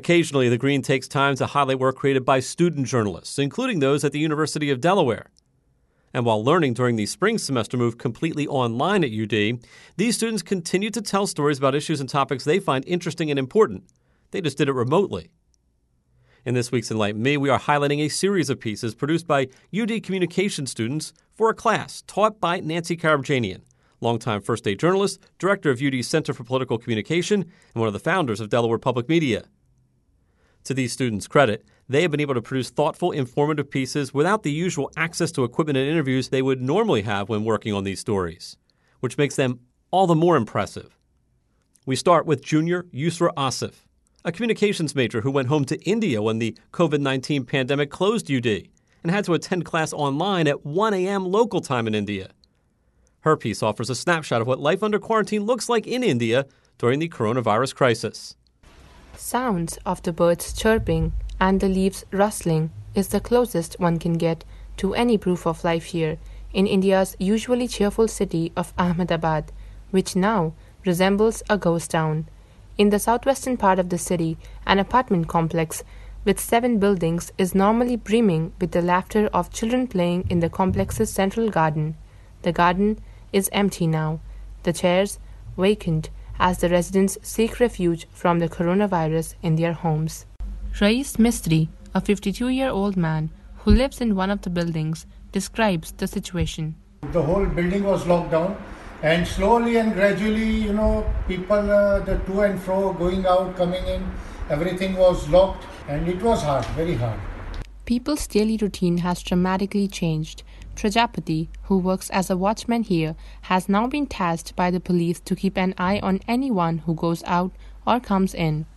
Occasionally, the Green takes time to highlight work created by student journalists, including those at the University of Delaware. And while learning during the spring semester moved completely online at UD, these students continue to tell stories about issues and topics they find interesting and important. They just did it remotely. In this week's Enlighten Me, we are highlighting a series of pieces produced by UD communication students for a class taught by Nancy Karabjanian, longtime first-day journalist, director of UD's Center for Political Communication, and one of the founders of Delaware Public Media. To these students' credit, they have been able to produce thoughtful, informative pieces without the usual access to equipment and interviews they would normally have when working on these stories, which makes them all the more impressive. We start with junior Yusra Asif, a communications major who went home to India when the COVID-19 pandemic closed UD and had to attend class online at 1 a.m. local time in India. Her piece offers a snapshot of what life under quarantine looks like in India during the coronavirus crisis. Sounds of the birds chirping and the leaves rustling is the closest one can get to any proof of life here in India's usually cheerful city of Ahmedabad, which now resembles a ghost town. In the southwestern part of the city, an apartment complex with 7 buildings is normally brimming with the laughter of children playing in the complex's central garden. The garden is empty now, the chairs vacant, as the residents seek refuge from the coronavirus in their homes. Rais Mistry, a 52-year-old man who lives in one of the buildings, describes the situation. The whole building was locked down, and slowly and gradually, people, the to and fro, going out, coming in, everything was locked, and it was hard, very hard. People's daily routine has dramatically changed. Prajapati, who works as a watchman here, has now been tasked by the police to keep an eye on anyone who goes out or comes in.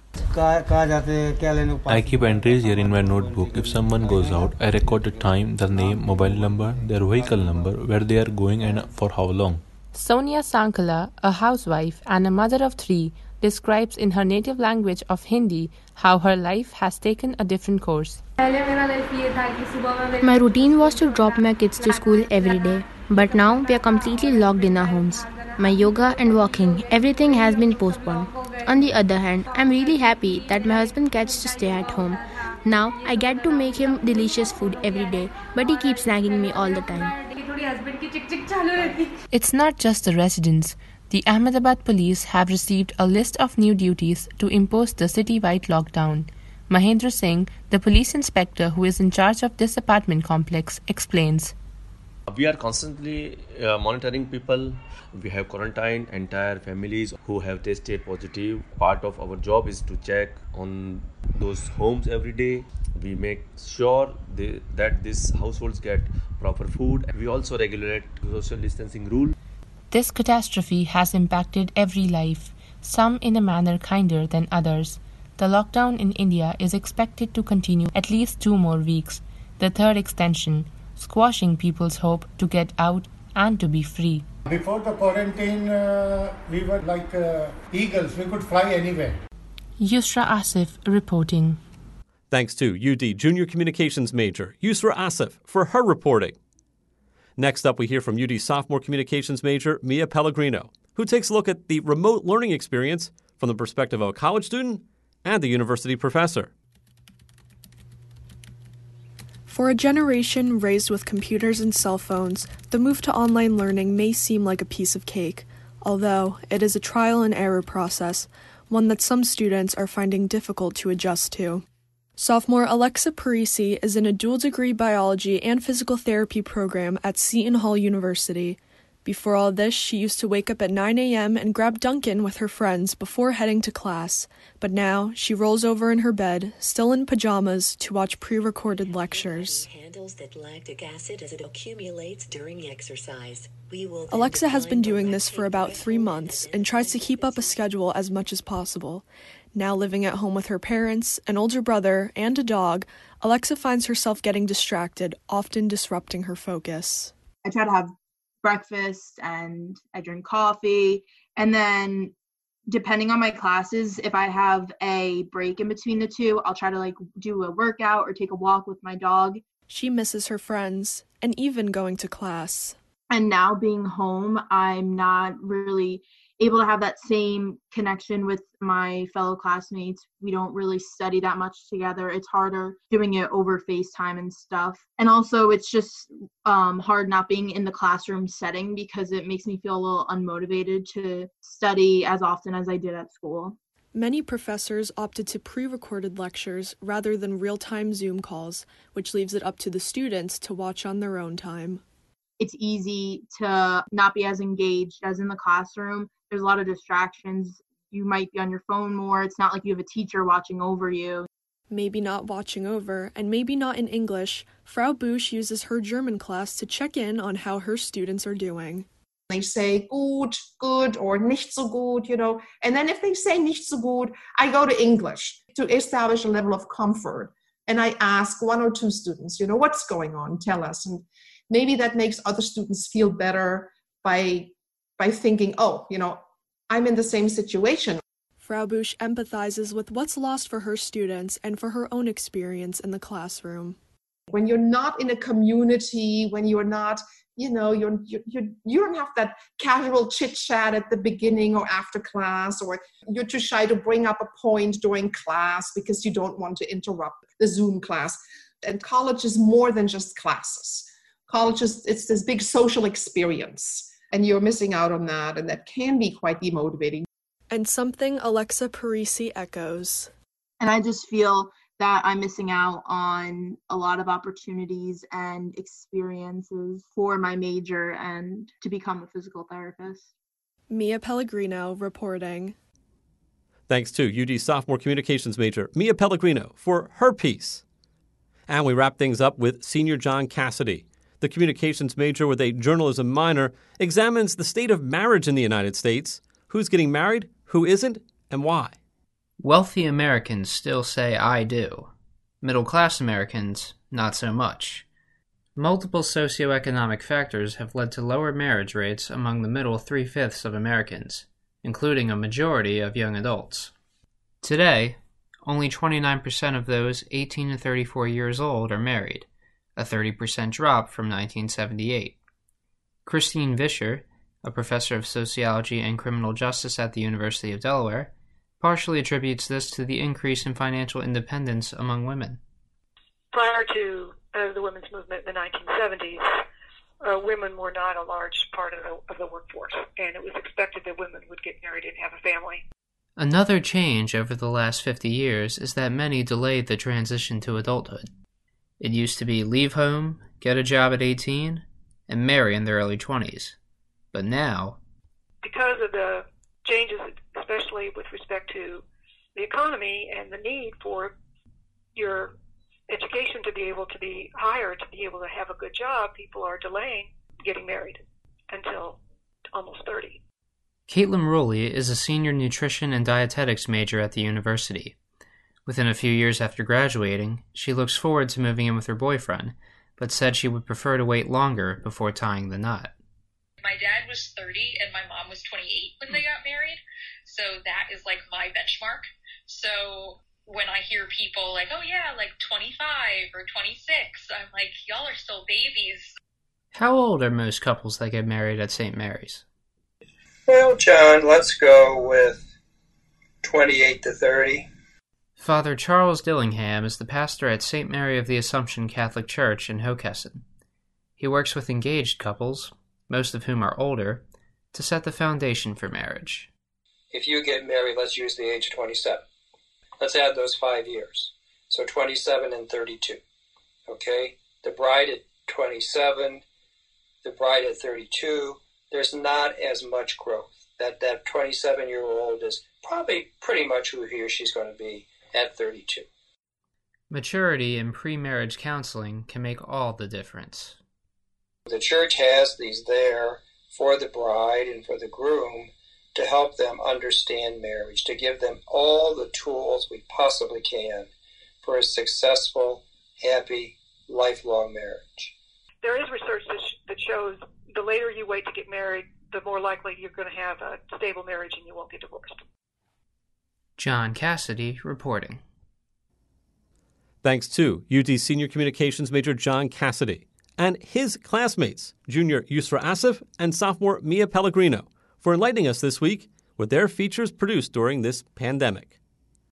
I keep entries here in my notebook. If someone goes out, I record the time, the name, mobile number, their vehicle number, where they are going and for how long. Sonia Sankala, a housewife and a mother of 3, describes in her native language of Hindi how her life has taken a different course. My routine was to drop my kids to school every day, but now we are completely locked in our homes. My yoga and walking, everything has been postponed. On the other hand, I'm really happy that my husband gets to stay at home. Now I get to make him delicious food every day, but he keeps nagging me all the time. It's not just the residents. The Ahmedabad police have received a list of new duties to impose the city-wide lockdown. Mahendra Singh, the police inspector who is in charge of this apartment complex, explains. We are constantly monitoring people. We have quarantined entire families who have tested positive. Part of our job is to check on those homes every day. We make sure that these households get proper food. We also regulate social distancing rule. This catastrophe has impacted every life, some in a manner kinder than others. The lockdown in India is expected to continue at least 2 more weeks, the third extension, squashing people's hope to get out and to be free. Before the quarantine, we were like eagles. We could fly anywhere. Yusra Asif reporting. Thanks to UD Junior Communications major Yusra Asif for her reporting. Next up, we hear from UD sophomore communications major Mia Pellegrino, who takes a look at the remote learning experience from the perspective of a college student and a university professor. For a generation raised with computers and cell phones, the move to online learning may seem like a piece of cake, although it is a trial and error process, one that some students are finding difficult to adjust to. Sophomore Alexa Parisi is in a dual-degree biology and physical therapy program at Seton Hall University. Before all this, she used to wake up at 9 a.m. and grab Dunkin' with her friends before heading to class. But now, she rolls over in her bed, still in pajamas, to watch pre-recorded lectures. Handles that lactic acid as it accumulates during exercise. Alexa has been doing this for about 3 months and tries to keep up a schedule as much as possible. Now living at home with her parents, an older brother, and a dog, Alexa finds herself getting distracted, often disrupting her focus. I try to have breakfast and I drink coffee, and then depending on my classes, if I have a break in between the two, I'll try to do a workout or take a walk with my dog. She misses her friends and even going to class. And now being home, I'm not really able to have that same connection with my fellow classmates. We don't really study that much together. It's harder doing it over FaceTime and stuff. And also it's just hard not being in the classroom setting because it makes me feel a little unmotivated to study as often as I did at school. Many professors opted to pre-recorded lectures rather than real-time Zoom calls, which leaves it up to the students to watch on their own time. It's easy to not be as engaged as in the classroom. There's a lot of distractions. You might be on your phone more. It's not like you have a teacher watching over you. Maybe not watching over, and maybe not in English, Frau Busch uses her German class to check in on how her students are doing. They say gut, good, or nicht so gut, And then if they say nicht so gut, I go to English to establish a level of comfort. And I ask one or two students, what's going on? Tell us. And maybe that makes other students feel better by thinking, I'm in the same situation. Frau Busch empathizes with what's lost for her students and for her own experience in the classroom. When you're not in a community, when you're not, you don't have that casual chit chat at the beginning or after class, or you're too shy to bring up a point during class because you don't want to interrupt the Zoom class. And college is more than just classes. College it's this big social experience, and you're missing out on that, and that can be quite demotivating. And something Alexa Parisi echoes. And I just feel that I'm missing out on a lot of opportunities and experiences for my major and to become a physical therapist. Mia Pellegrino reporting. Thanks to UD sophomore communications major Mia Pellegrino for her piece. And we wrap things up with senior John Cassidy. The communications major with a journalism minor examines the state of marriage in the United States, who's getting married, who isn't, and why. Wealthy Americans still say I do. Middle-class Americans, not so much. Multiple socioeconomic factors have led to lower marriage rates among the middle 3/5 of Americans, including a majority of young adults. Today, only 29% of those 18 to 34 years old are married, a 30% drop from 1978. Christine Vischer, a professor of sociology and criminal justice at the University of Delaware, partially attributes this to the increase in financial independence among women. Prior to the women's movement in the 1970s, women were not a large part of the workforce, and it was expected that women would get married and have a family. Another change over the last 50 years is that many delayed the transition to adulthood. It used to be leave home, get a job at 18, and marry in their early 20s. But now, because of the changes, especially with respect to the economy and the need for your education to be able to be higher, to be able to have a good job, people are delaying getting married until almost 30. Caitlin Rowley is a senior nutrition and dietetics major at the university. Within a few years after graduating, she looks forward to moving in with her boyfriend, but said she would prefer to wait longer before tying the knot. My dad was 30 and my mom was 28 when they got married, so that is like my benchmark. So when I hear people like, oh yeah, like 25 or 26, I'm like, y'all are still babies. How old are most couples that get married at St. Mary's? Well, John, let's go with 28 to 30. Father Charles Dillingham is the pastor at St. Mary of the Assumption Catholic Church in Hockessin. He works with engaged couples, most of whom are older, to set the foundation for marriage. If you get married, let's use the age of 27. Let's add those 5 years. So 27 and 32. Okay? The bride at 27, the bride at 32, there's not as much growth. That 27-year-old is probably pretty much who he or she's going to be at 32. Maturity in pre-marriage counseling can make all the difference. The church has these there for the bride and for the groom to help them understand marriage, to give them all the tools we possibly can for a successful, happy, lifelong marriage. There is research that shows the later you wait to get married, the more likely you're going to have a stable marriage and you won't get divorced. John Cassidy reporting. Thanks to UD Senior Communications Major John Cassidy and his classmates, junior Yusra Asif and sophomore Mia Pellegrino, for enlightening us this week with their features produced during this pandemic.